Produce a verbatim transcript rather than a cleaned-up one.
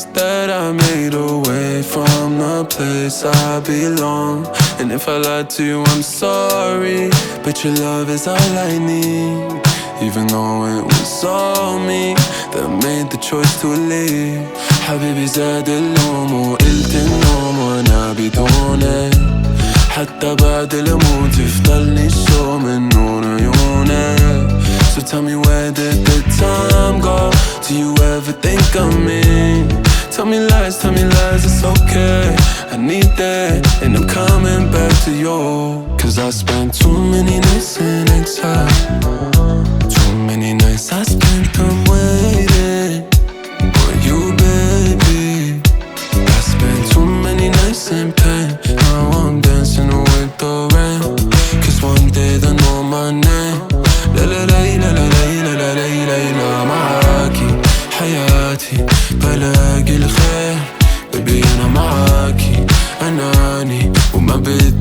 promise that I made away from the place I belong. And if I lied to you, I'm sorry, but your love is all I need. Even though it was all me that made the choice to leave. حبيبي زاد اللوم وقلت النوم وانا بدونك. حتى بعد الموت يفضلني الشوق من نور عيونك. So tell me, where did the time go? Do you ever think of me? Tell me lies, tell me lies, it's okay. I need that, and I'm coming back to you. Cause I spent too many nights in exile. Too many nights I spent them waiting for you, baby. I spent too many nights in pain. Now I'm dancing with the rain. Cause one day they'll know my name. La la la la la la la la la la. معاكي حياتي بلاقي الخير. Baby أنا معاكي أناني وما بدي